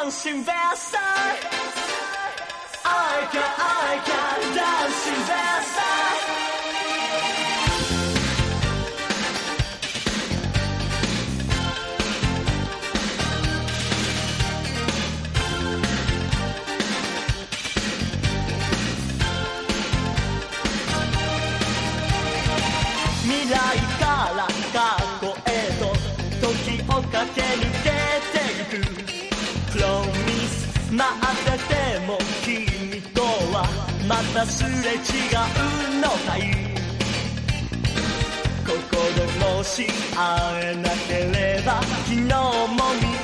dancing Versailles I can dancing Versailles未来から過去へと時を駆け抜けてゆく Promise 待ってても君とはまたすれ違うのかいここでもし会えなければ昨日も見